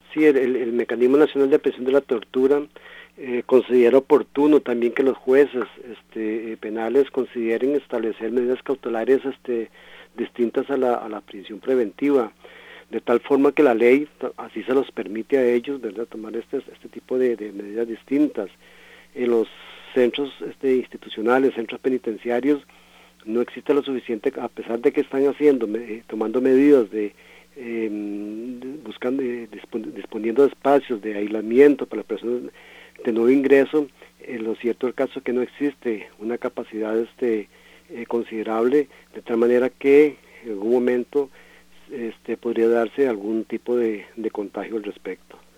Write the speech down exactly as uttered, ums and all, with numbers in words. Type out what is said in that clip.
Sí, el, el, el Mecanismo Nacional de Prevención de la Tortura eh, considera oportuno también que los jueces este, eh, penales consideren establecer medidas cautelares este, distintas a la, a la prisión preventiva, de tal forma que la ley así se los permite a ellos, ¿verdad?, tomar este, este tipo de, de medidas distintas. En los centros este, institucionales, centros penitenciarios, no existe lo suficiente, a pesar de que están haciendo, eh, tomando medidas de eh, buscando, eh, disponiendo de espacios de aislamiento para las personas de nuevo ingreso. Eh, lo cierto es el caso que no existe una capacidad este eh, considerable, de tal manera que en algún momento este podría darse algún tipo de, de contagio al respecto.